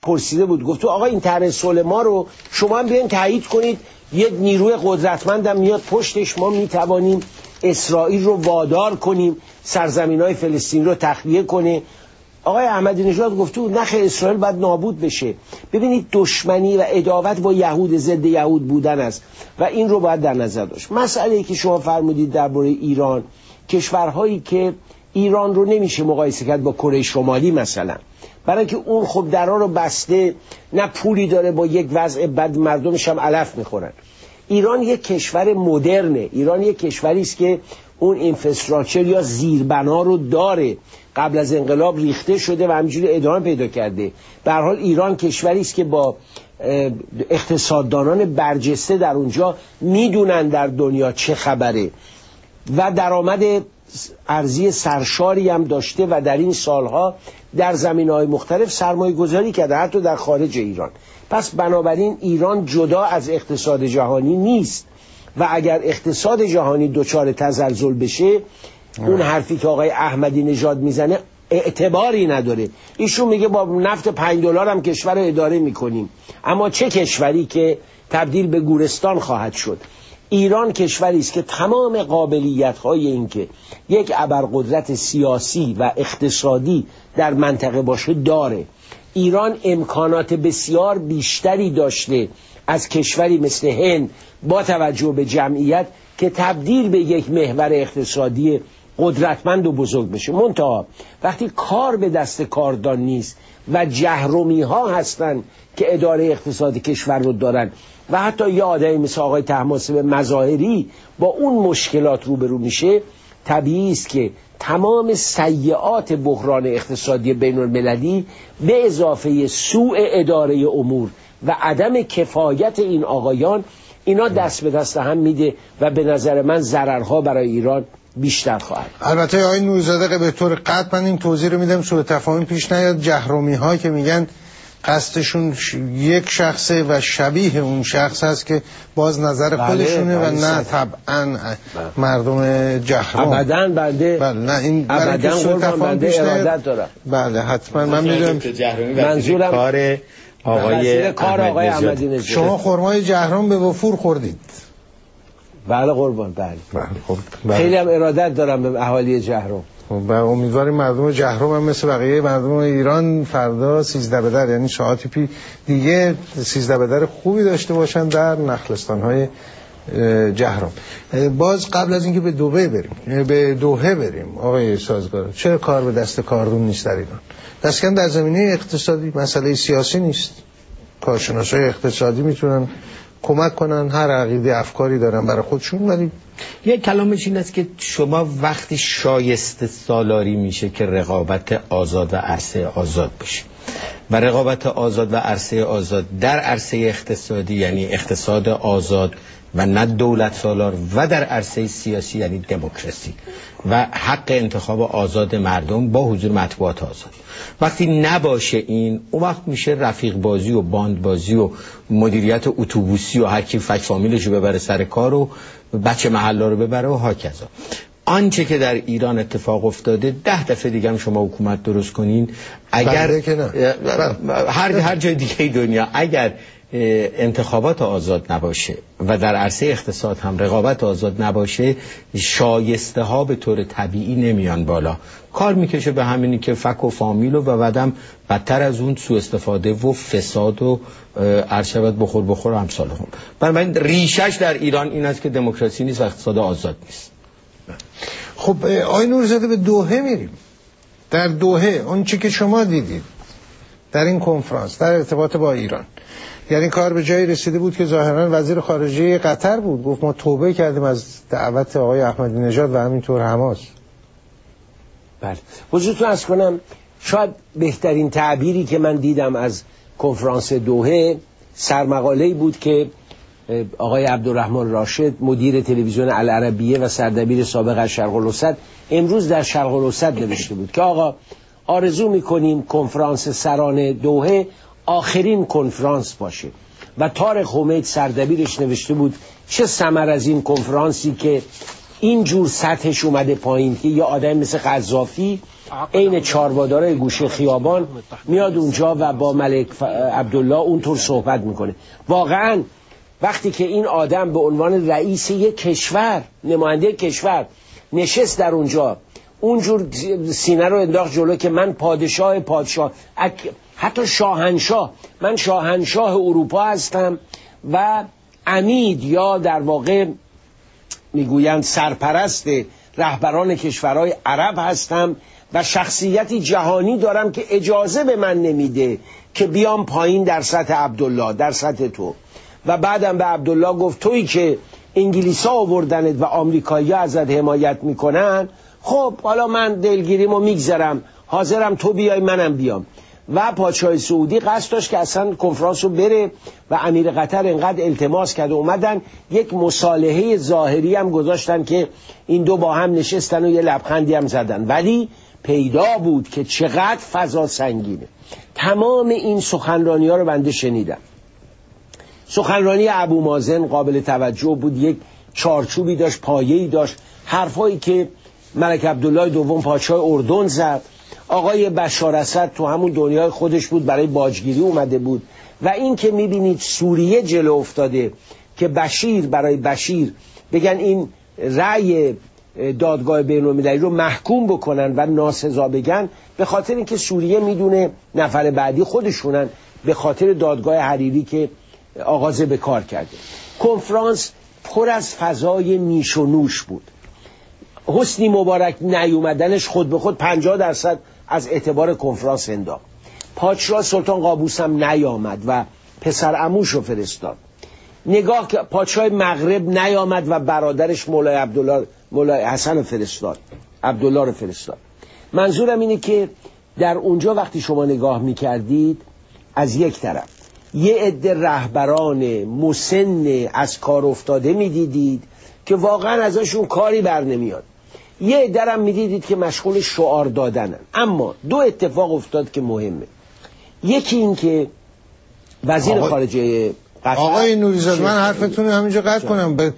پرسیده بود، گفت آقا این طرح صلح ما رو شما هم بیاین تایید کنید، یه نیروی قدرتمندم میاد پشتش، ما میتوانیم اسرائیل رو وادار کنیم سرزمین‌های فلسطین رو تخلیه کنه. آقای احمدی نژاد گفته بود نخ اسرائیل باید نابود بشه. ببینید دشمنی و عداوت با یهود ضد یهود بودن است و این رو باید در نظر داشت. مسئله‌ای که شما فرمودید درباره ایران، کشورهایی که ایران رو نمیشه مقایسه کرد با کره شمالی مثلا، برای اینکه اون خب درها رو بسته، نه پولی داره، با یک وضع بد مردمش هم علف میخورن. ایران یک کشور مدرنه، ایران یک کشوری است که اون اینفراستراکچر یا زیربنا رو داره، قبل از انقلاب ریخته شده و همینجوری ادامه پیدا کرده. به هر حال ایران کشوری است که با اقتصاددانان برجسته در اونجا میدونن در دنیا چه خبره و درآمد ارزی سرشاری هم داشته و در این سالها در زمینه‌های مختلف سرمایه گذاری کرده، حتی در خارج ایران. پس بنابراین ایران جدا از اقتصاد جهانی نیست و اگر اقتصاد جهانی دچار تزلزل بشه، اون حرفی که آقای احمدی نژاد میزنه اعتباری نداره. ایشون میگه با نفت $5 هم کشور رو اداره میکنیم، اما چه کشوری که تبدیل به گورستان خواهد شد. ایران کشوری است که تمام قابلیت‌های این که یک ابرقدرت سیاسی و اقتصادی در منطقه باشه داره. ایران امکانات بسیار بیشتری داشته از کشوری مثل هند با توجه به جمعیت که تبدیل به یک محور اقتصادی قدرتمند و بزرگ بشه. منتها وقتی کار به دست کاردان نیست و جهرومی ها هستن که اداره اقتصادی کشور رو دارن و حتی یه آدمی مثل آقای طهماسب مظاهری با اون مشکلات روبرو میشه، طبیعی است که تمام سیئات بحران اقتصادی بین المللی به اضافه سوء اداره امور و عدم کفایت این آقایان، اینا دست به دست هم میده و به نظر من ضررها برای ایران بیشتر خواهد. البته آقای نوری‌زاده به طور قطع من این توضیح رو میدم سوء تفاهم پیش نیاد. جهرومی ها که میگن قصدشون یک شخصه و شبیه اون شخص هست که باز نظر خودشونه و نه طبعا مردم جهرم. ابداً نه این ابداً قربان بنده ارادت دارم. بله حتما من میدونم منظورم کار آقای احمدی نژاد. شما خرمای جهرم به وفور خوردید. بله قربان، بله. بله. خیلی هم ارادت دارم به اهالی جهرم و امیدواریم مردم جهرم هم مثل بقیه مردم ایران فردا 13 بدر، یعنی ساعتی دیگه 13 بدر خوبی داشته باشن در نخلستان‌های جهرم. باز قبل از اینکه به دوحه بریم آقای سازگار، چرا کار به دست کاردون نیست در ایران؟ دست کم در زمینه اقتصادی، مسئله سیاسی نیست. کارشناسای اقتصادی میتونن کمک کنن، هر عقیده افکاری دارن برای خودشون، ولی یک کلامش این است که شما وقتی شایسته سالاری میشه که رقابت آزاد و عرصه آزاد بشه و رقابت آزاد و عرصه آزاد در عرصه اقتصادی یعنی اقتصاد آزاد و نه دولت سالار و در عرصه سیاسی یعنی دموکراسی و حق انتخاب آزاد مردم با حضور مطبوعات آزاد. وقتی نباشه این، اون وقت میشه رفیق بازی و باند بازی و مدیریت اتوبوسی و هر کی فک فامیلش رو ببره سر کار و بچه محله رو ببره و هاکذا. آنچه که در ایران اتفاق افتاده 10 دفعه دیگه هم شما حکومت درست کنین، اگر هر جای دیگه دنیا اگر انتخابات آزاد نباشه و در عرصه اقتصاد هم رقابت آزاد نباشه، شایسته ها به طور طبیعی نمیان بالا، کار میکشه به همینی که فک و فامیل و بعدم بدتر از اون سوء استفاده و فساد و عرشبت بخور امثال هم. بنابراین ریشش در ایران این است که دموکراسی نیست و اقتصاد آزاد نیست. خب آقای نوری‌زاده به دوحه میریم. در دوحه اون چی که شما دیدید در این کنفرانس در ارتباط با ایران، یعنی کار به جایی رسیده بود که ظاهرا وزیر خارجه قطر بود گفت ما توبه کردیم از دعوت آقای احمدی نژاد و همینطور حماس. بله حضورتون عرض کنم شاید بهترین تعبیری که من دیدم از کنفرانس دوحه سرمقاله‌ای بود که آقای عبدالرحمن راشد مدیر تلویزیون العربیه و سردبیر سابق از شرق الاوسط امروز در شرق الاوسط نوشته بود که آقا آرزو میکنیم کنفرانس سران دوحه آخرین کنفرانس باشه و طارق حمید سردبیرش نوشته بود چه ثمر از این کنفرانسی که اینجور سطحش اومده پایین که یه آدم مثل قذافی عین چاروادارای گوشه خیابان میاد اونجا و با ملک عبدالله اونطور صحبت میکنه. واقعا وقتی که این آدم به عنوان رئیس یک کشور، نماینده کشور نشست در اونجا، اونجور سینه رو انداخت جلو که من پادشاه، حتی شاهنشاه، من شاهنشاه اروپا هستم و عمید یا در واقع میگویند سرپرست رهبران کشورهای عرب هستم و شخصیتی جهانی دارم که اجازه به من نمیده که بیام پایین در سطح عبدالله، در سطح تو. و بعدم به عبدالله گفت تویی که انگلیسا آوردنت و آمریکایی‌ها ازت حمایت میکنن، خب حالا من دلگیریمو میگذرم، حاضرم تو بیای منم بیام. و پادشاه سعودی قصد داشت که اصلا کنفرانس رو بره و امیر قطر انقدر التماس کرد و اومدن یک مصالحه ظاهری هم گذاشتن که این دو با هم نشستن و یه لبخندی هم زدن، ولی پیدا بود که چقدر فضا سنگینه. تمام این سخنرانی ها رو بنده شنیدم. سخنرانی ابو مازن قابل توجه بود، یک چارچوبی داشت، پایه‌ای داشت، حرفایی که ملک عبدالله دوم پادشاه اردن زد. آقای بشار اسد تو همون دنیای خودش بود، برای باجگیری اومده بود. و این که میبینید سوریه جلو افتاده که بشیر برای بشیر بگن این رأی دادگاه بین‌المللی رو محکوم بکنن و ناسزا بگن، به خاطر اینکه سوریه میدونه نفر بعدی خودشونن، به خاطر دادگاه حریری که آغاز به کار کرده. کنفرانس پر از فضای نیش و نوش بود. حسنی مبارک نیومدنش خود به خود 50% از اعتبار کنفرانس انداخت. پادشاه سلطان قابوس هم نیامد و پسر عموش رو فرستاد. نگاه که پادشاه مغرب نیامد و برادرش مولای حسن رو فرستاد، عبدالله رو فرستاد. منظورم اینه که در اونجا وقتی شما نگاه میکردید، از یک طرف یه عده رهبران مسن از کار افتاده میدیدید که واقعا ازشون کاری بر نمیاد، یه عده هم میدیدید که مشغول شعار دادنن. اما دو اتفاق افتاد که مهمه. یکی این که وزیر خارجه قطر، آقای نوریزاده، من حرفتون رو همینجا قطع کنم.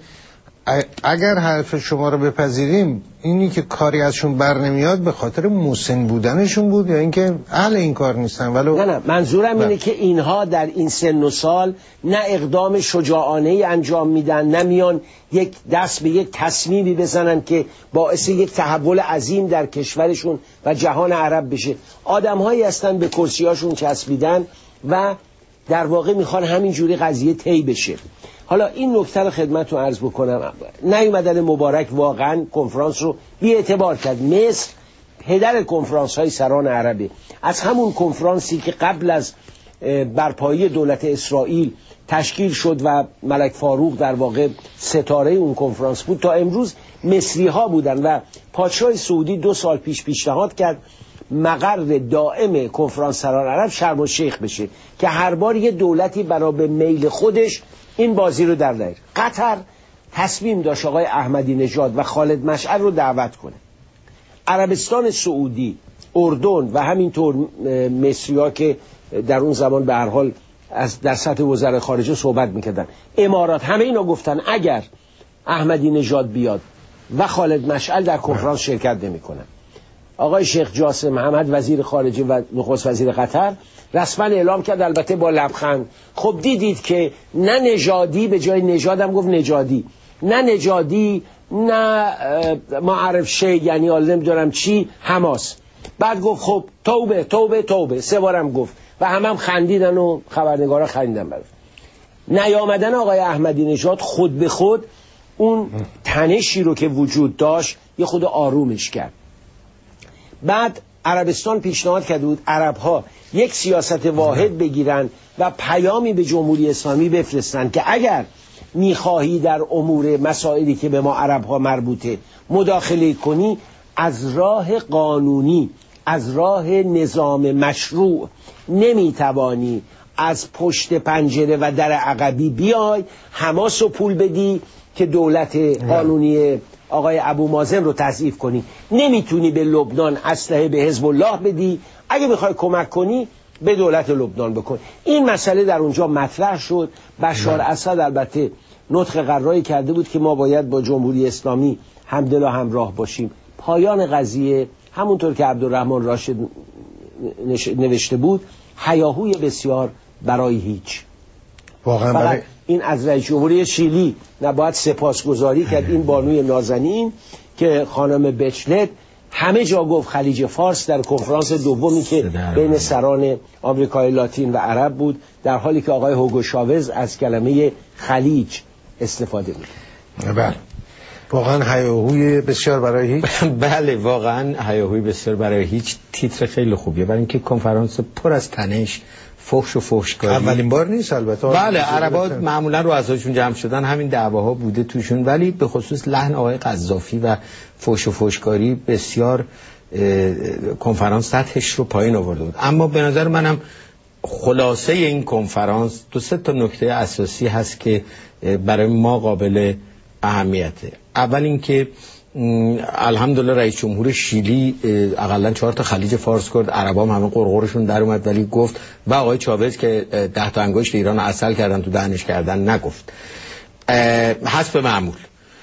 اگر حرف شما رو بپذیریم، اینی که کاری ازشون بر نمیاد به خاطر مسن بودنشون بود یا اینکه اهل این کار نیستن؟ نه منظورم اینه که اینها در این سن و سال نه اقدام شجاعانه انجام میدن، نه میان یک دست به یک تصمیمی بزنن که باعث یک تحول عظیم در کشورشون و جهان عرب بشه. آدم‌هایی هستن به کرسیاشون چسبیدن و در واقع میخوان همینجوری قضیه طی بشه. حالا این نکته رو خدمتتون عرض بکنم. نیومدن مبارک واقعا کنفرانس رو بی اعتبار کرد. مصر پدر کنفرانس های سران عربی، از همون کنفرانسی که قبل از برپایی دولت اسرائیل تشکیل شد و ملک فاروق در واقع ستاره اون کنفرانس بود، تا امروز مصری ها بودن و پادشاه سعودی 2 سال پیش پیشنهاد کرد مقر دائم کنفرانس سران عرب شرم الشیخ بشه که هر بار یه دولتی برای به میل خودش این بازی رو در نیاره. قطر تصمیم داشت آقای احمدی نژاد و خالد مشعل رو دعوت کنه. عربستان سعودی، اردن و همینطور مصری‌ها که در اون زمان به هر حال از در سطح وزرای خارجه صحبت میکردن، امارات، همه اینا گفتن اگر احمدی نژاد بیاد و خالد مشعل در کنفرانس شرکت نمیکنن. آقای شیخ جاسم محمد وزیر خارجه و نخست وزیر قطر رسما اعلام کرد، البته با لبخند، خب دیدید که نه نژادی، به جای نژادم گفت نژادی، نه نژادی نه معرف شی، یعنی نمیدونم چی، حماس. بعد گفت خب توبه توبه توبه، 3 بارم گفت و هم خندیدن و خبرنگارا خندیدن براش. نیامدن آقای احمدی نژاد خود به خود اون تنشی رو که وجود داشت یه خود آرومش کرد. بعد عربستان پیشنهاد کرده بود عرب‌ها یک سیاست واحد بگیرن و پیامی به جمهوری اسلامی بفرستن که اگر میخواهی در امور مسائلی که به ما عرب‌ها مربوطه مداخله کنی، از راه قانونی، از راه نظام مشروع نمیتوانی از پشت پنجره و در عقبی بیای حماس رو پول بدی که دولت قانونی آقای ابو مازن رو تضعیف کنی، نمیتونی به لبنان اسلحه به حزب الله بدی، اگه میخوای کمک کنی به دولت لبنان بکن. این مسئله در اونجا مطرح شد. بشار اسد البته نطق قراری کرده بود که ما باید با جمهوری اسلامی همدل و همراه باشیم. پایان قضیه همونطور که عبدالرحمن راشد نوشته بود، هیاهوی بسیار برای هیچ. واقعا فقط این از رئیس جمهوری شیلی نباید سپاسگزاری کرد، این بانوی نازنین که خانم بچلت همه جا گفت خلیج فارس در کنفرانس دومی که بین سران آمریکای لاتین و عرب بود، در حالی که آقای هوگو شاوز از کلمه خلیج استفاده بود. بله واقعا هیاهوی بسیار برای هیچ. بله واقعا هیاهوی بسیار برای هیچ تیتر خیلی خوبیه، برای اینکه کنفرانس پر از تنش، فحش و فحشکاری. اولین بار نیست البته. بله عربا معمولا رو ازشون جمع شدن همین دعواها بوده توشون، ولی به خصوص لحن آقای قذافی و فحش و فحشکاری بسیار کنفرانس سطحش رو پایین آورده بود. اما به نظر منم خلاصه این کنفرانس 2-3 تا نکته اساسی هست که برای ما قابل اهمیته. اول اینکه الحمدلله رئیس جمهور شیلی اقلا 4 تا خلیج فارس کرد، عربا هم همه قرقرشون در اومد، ولی گفت و آقای چاوز که 10 تا انگشت ایران عسل کردن تو دهنش کردن نگفت، حسب معمول.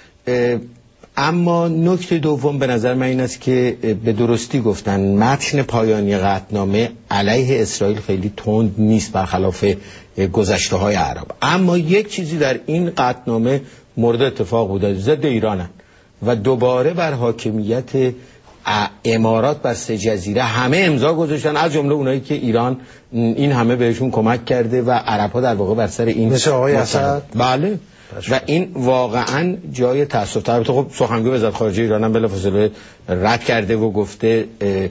اما نکته دوم به نظر من این است که به درستی گفتن متن پایانی قطعنامه علیه اسرائیل خیلی تند نیست برخلاف گذشته های عرب، اما یک چیزی در این قطعنامه مورد اتفاق بوده، ضد ایرانن و دوباره بر حاکمیت امارات بر 3 جزیره همه امضا گذاشتن، از جمله اونایی که ایران این همه بهشون کمک کرده و عرب‌ها در واقع بر سر این مثل آقای اسد. بله و این واقعا جای تأسف. البته خب سخنگوی وزارت خارجه ایران هم بلافاصله رد کرده و گفته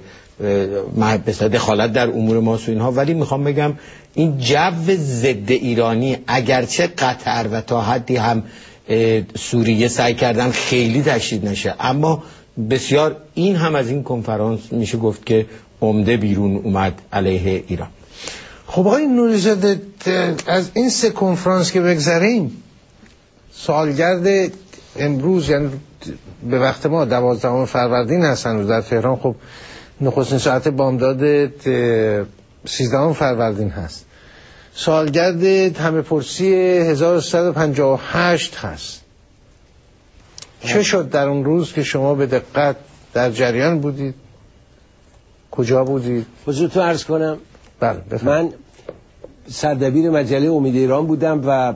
دخالت در امور ماست و اینها، ولی میخوام بگم این جو ضد ایرانی اگرچه قطر و تا حدی هم سوریه سعی کردن خیلی تشدید نشه، اما بسیار این هم از این کنفرانس میشه گفت که عمده بیرون اومد علیه ایران. خب آقای نوری‌زاده از این 3 کنفرانس که بگذریم، سالگرد امروز یعنی به وقت ما 12 فروردین هستن در تهران، خب نخستین ساعت بامداد 13 فروردین هست، سالگرد همه پرسی 1358 هست. چه شد در اون روز که شما به دقت در جریان بودید؟ کجا بودید؟ حضورتون عرض کنم. بله من سردبیر مجله امید ایران بودم و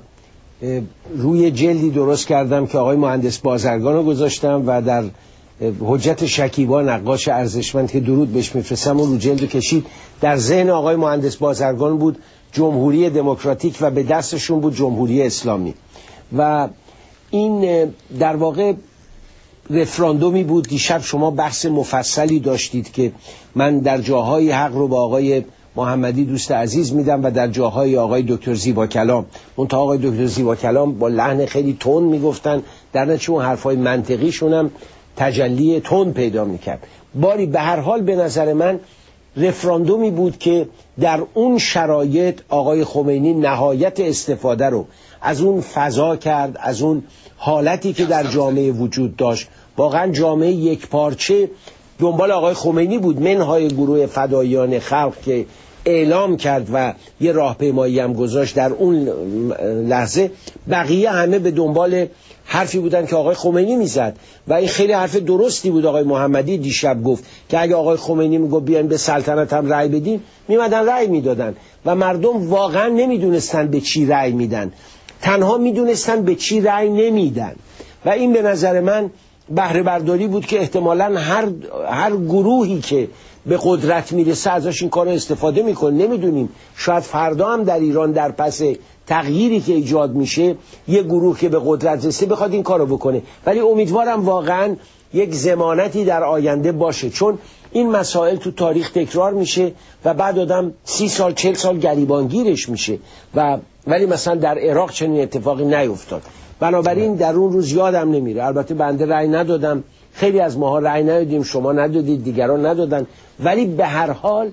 روی جلدی درست کردم که آقای مهندس بازرگان رو گذاشتم و در حجت شکیبا نقاش ارزشمند که درود بهش میفرستم اون رو جلد کشید. در ذهن آقای مهندس بازرگان بود جمهوری دموکراتیک و به دستشون بود جمهوری اسلامی و این در واقع رفراندومی بود. دیشب شما بحث مفصلی داشتید که من در جاهای حق رو با آقای محمدی دوست عزیز میدم و در جاهای آقای دکتر زیبا کلام، منتها آقای دکتر زیبا کلام با لحن خیلی تند میگفتن، در نتیجه اون حرفای منطقیشون هم تجلی تند پیدا میکرد. باری به هر حال به نظر من رفراندومی بود که در اون شرایط آقای خمینی نهایت استفاده رو از اون فضا کرد، از اون حالتی که در جامعه وجود داشت. واقعا جامعه یک پارچه دنبال آقای خمینی بود، منهای گروه فداییان خلق که اعلام کرد و یه راهپیمایی هم گذاشت در اون لحظه. بقیه همه به دنبال حرفی بودن که آقای خمینی میزد و این خیلی حرف درستی بود. آقای محمدی دیشب گفت که اگه آقای خمینی میگفت بیاین به سلطنت هم رأی بدین، میمدن رأی میدادن و مردم واقعا نمیدونستن به چی رأی میدن، تنها میدونستن به چی رأی نمیدن و این به نظر من بهره برداری بود که احتمالاً هر گروهی که به قدرت میرسه ازش این کار رو استفاده میکنه. نمیدونیم، شاید فردا هم در ایران در پس تغییری که ایجاد میشه یه گروه که به قدرت رسه بخواد این کار رو بکنه، ولی امیدوارم واقعاً یک ضمانتی در آینده باشه، چون این مسائل تو تاریخ تکرار میشه و بعد آدم 30 سال 40 سال گریبانگیرش میشه ولی مثلا در عراق چنین اتفاقی نیفتاد. بنابراین در اون روز یادم نمیره. البته بنده رأی ندادم، خیلی از ماها رأی ندادیم، شما ندادید، دیگران ندادن، ولی به هر حال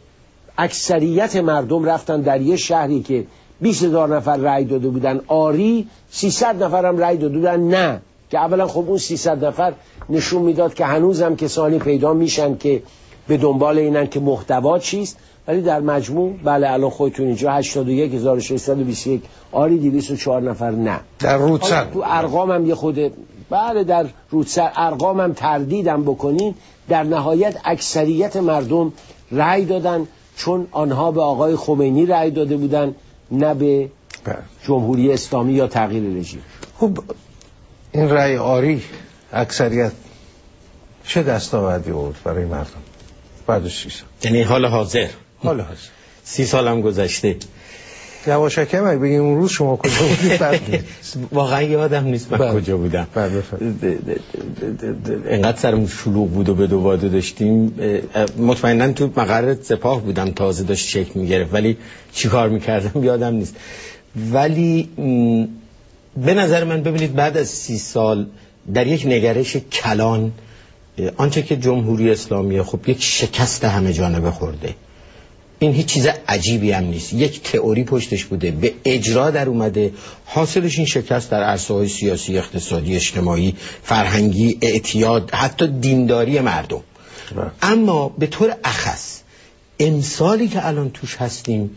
اکثریت مردم رفتن در یه شهری که 20,000 نفر رأی داده بودن آری، 300 نفر هم رأی داده بودن نه، که اولا خب اون 300 نفر نشون میداد که هنوز هم کسانی پیدا میشن که به دنبال اینن که محتوا چیست ولی در مجموع بله الان خودتون اینجا 81621 آری 204 نفر نه. در رودسر تو ارقام هم یه خود بله در رودسر ارقام هم تردیدم بکنین، در نهایت اکثریت مردم رأی دادن، چون آنها به آقای خمینی رأی داده بودن نه به جمهوری اسلامی یا تغییر رژیم. خب این رأی آری اکثریت چه دستاوردی آورد برای مردم بعد از 6 سال؟ یعنی حال حاضر 30 سالم گذشته. یواشکی من بگیم اون روز شما کجا بودید؟ واقعا یادم نیست من کجا بودم. انقدر سرمون شلوغ بود و به دو واده داشتیم، مطمئناً تو مقر سپاه بودم، تازه داشت شکل میگرفت، ولی چی کار میکردم یادم نیست. ولی به نظر من ببینید بعد از 30 سال در یک نگرش کلان آنچه که جمهوری اسلامی خب یک شکست همه جانبه خورده، این هیچ چیز عجیبی هم نیست، یک تئوری پشتش بوده، به اجرا در اومده، حاصلش این شکست در عرصه‌های سیاسی، اقتصادی، اجتماعی، فرهنگی، اعتیاد، حتی دینداری مردم. اما به طور اخص امسالی که الان توش هستیم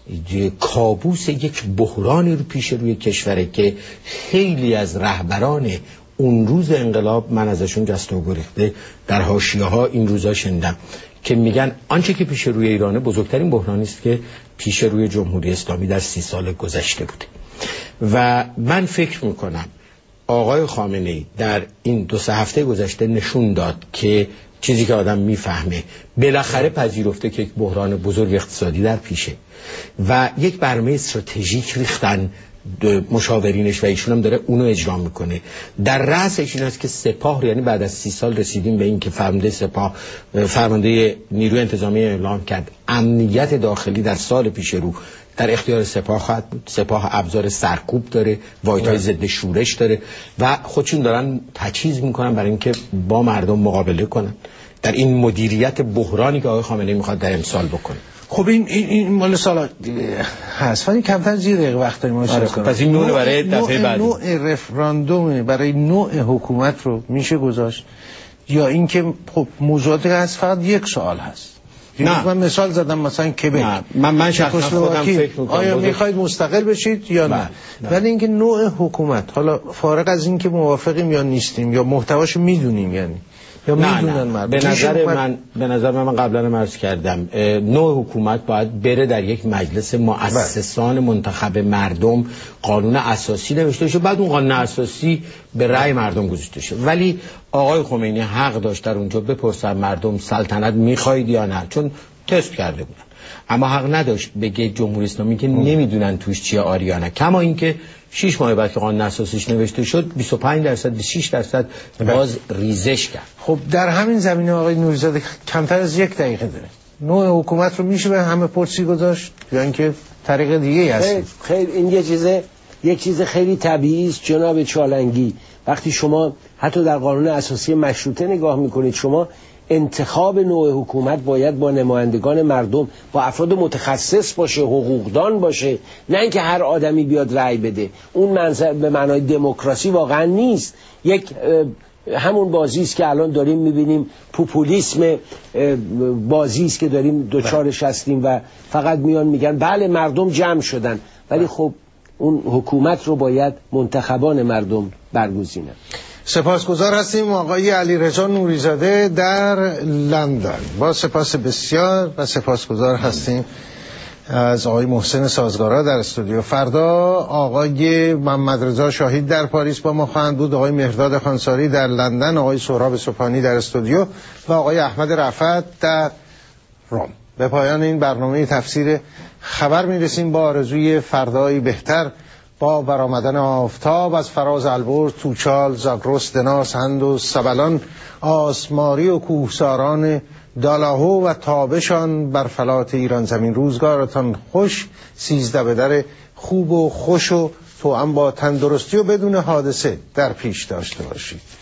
کابوس یک بحرانی رو پیش روی کشوره که خیلی از رهبران اون روز انقلاب من ازشون جست و گریخته در حاشیه‌ها این روزا شنیدم که میگن آنچه که پیش روی ایرانه بزرگترین بحرانی است که پیش روی جمهوری اسلامی در 30 سال گذشته بوده. و من فکر میکنم آقای خامنه‌ای در این 2-3 هفته گذشته نشون داد که چیزی که آدم میفهمه بالاخره پذیرفته که یک بحران بزرگ اقتصادی در پیشه و یک برنامه استراتژیک ریختن مشاورینش و ایشون هم داره اونو اجرا میکنه. در رأسش این است که سپاه، یعنی بعد از 30 سال رسیدیم به این که فرمانده سپاه، فرمانده نیروی انتظامی اعلام کرد امنیت داخلی در سال پیش رو در اختیار سپاه خواهد بود. سپاه ابزار سرکوب داره، واحدهای ضد شورش داره و خودشون دارن تجهیز میکنن برای اینکه با مردم مقابله کنن در این مدیریت بحرانی که آقای خامنه‌ای میخواد در امسال بکنه. خب این مال سال هست، ولی کمتر زیر دقیقه وقت داریم. پس این نوع برای دفعه بعد نوع رفراندوم برای نوع حکومت رو میشه گذاشت، یا اینکه خب موضوعاتی هست فقط یک سوال هست. نه من مثال زدم مثلا کبک، من شخصا خودم فکر میکنم آیا میخواید مستقل بشید یا نه. ولی اینکه نوع حکومت، حالا فارغ از اینکه موافقیم یا نیستیم یا محتواشو میدونیم، یعنی یا نه. به نظر من قبلا عرض کردم نوع حکومت باید بره در یک مجلس مؤسسان منتخب مردم، قانون اساسی نوشته بشه، بعد اون قانون اساسی به رأی مردم گذاشته شه. ولی آقای خمینی حق داشت در اونجا بپرسن مردم سلطنت میخواید یا نه، چون تست کرده بودن. اما حق نداشت بگه جمهوری اسلامی که نمیدونن توش چیه آریانه. کما اینکه 6 ماه بعد که قانون اساسیش نوشته شد 25% 26% باز ریزش کرد. خب در همین زمینه آقای نوری‌زاده کمتر از 1 دقیقه داره. نوع حکومت رو میشه به همه پرسی گذاشت یا اینکه طریق دیگه هست؟ خیلی این یک چیز خیلی طبیعی است جناب چالنگی. وقتی شما حتی در قانون اساسی مشروطه نگاه میکنید، شما انتخاب نوع حکومت باید با نمایندگان مردم، با افراد متخصص باشه، حقوقدان باشه، نه اینکه هر آدمی بیاد رأی بده. اون منظر به معنای دموکراسی واقعا نیست. یک همون بازی است که الان داریم میبینیم، پوپولیسم بازی است که داریم دوچارش هستیم و فقط میان میگن بله مردم جمع شدن، ولی خب اون حکومت رو باید منتخبان مردم برگزینن. سپاسگزار هستیم آقای علیرضا نوری‌زاده در لندن. با سپاس بسیار و سپاسگزار هستیم از آقای محسن سازگارا در استودیو. فردا آقای محمدرضا شاهید در پاریس با ما خواهند بود، آقای مهرداد خانساری در لندن، آقای سهراب سبحانی در استودیو و آقای احمد رفعت در روم. به پایان این برنامه تفسیر خبر میرسیم با آرزوی فردایی بهتر، با برآمدن آفتاب از فراز البرز، توچال، زاگرس، دناس، هند و سبلان، آسماری و کوهساران دالاهو و تابشان بر فلات ایران زمین. روزگارتان خوش، 13 بدر خوب و خوش و توأم با تندرستی و بدون حادثه در پیش داشته باشید.